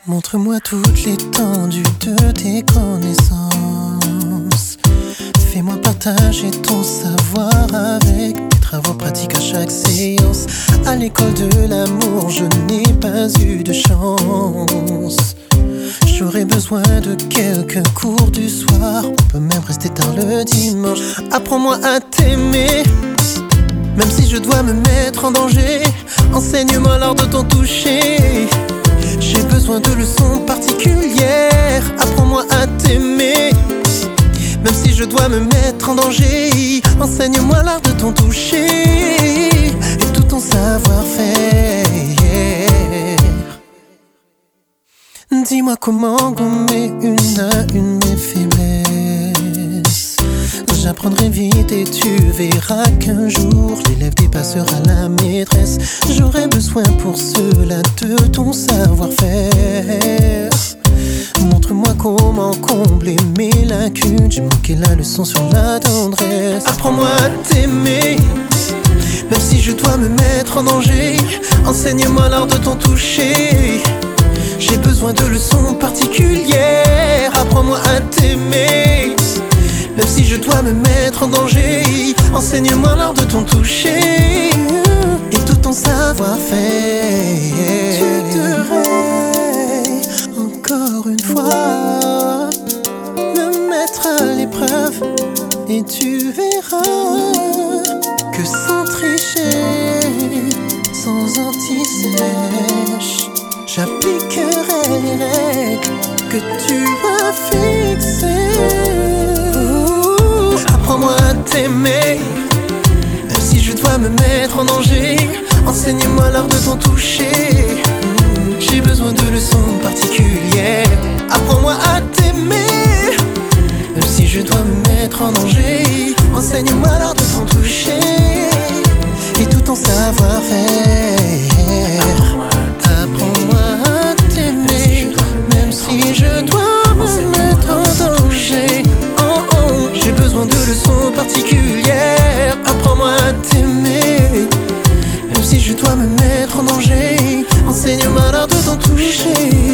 Montre-moi toute l'étendue de tes connaissances. Fais-moi partager ton savoir avec tes travaux pratiques à chaque séance. À l'école de l'amour, je n'ai pas eu de chance. J'aurais besoin de quelques cours du soir. On peut même rester tard le dimanche. Apprends-moi à t'aimer, même si je dois me mettre en danger. Enseigne-moi l'art de ton toucher. J'ai besoin de leçons particulières. Apprends-moi à t'aimer, même si je dois me mettre en danger. Enseigne-moi l'art de ton toucher et tout ton savoir-faire. Dis-moi comment gommer une à une mes faiblesses. J'apprendrai vite et tu verras qu'un jour l'élève dépassera la maîtresse. J'aurai besoin pour cela de ton savoir-faire. Montre-moi comment combler mes lacunes. J'ai manqué la leçon sur la tendresse. Apprends-moi à t'aimer, même si je dois me mettre en danger. Enseigne-moi l'art de ton toucher. J'ai besoin de leçons particulières. Apprends-moi à t'aimer, même si je dois me mettre en danger. Enseigne-moi l'art de ton toucher et tout ton savoir-faire. Tu devrais encore une fois me mettre à l'épreuve et tu verras que sans tricher, sans anti-sèche, j'appliquerai les règles que tu as fixées. Apprends-moi à t'aimer, même si je dois me mettre en danger. Enseigne-moi l'art de ton toucher. J'ai besoin de leçons particulières. Apprends-moi à t'aimer, même si je dois me mettre en danger. Enseigne-moi l'art de ton toucher et tout ton savoir-faire. Apprends-moi à t'aimer, même si je dois me mettre en danger. Oh oh, j'ai besoin de leçons particulières. Apprends-moi à t'aimer, même si je dois me mettre en danger. Enseigne-moi l'art de ton toucher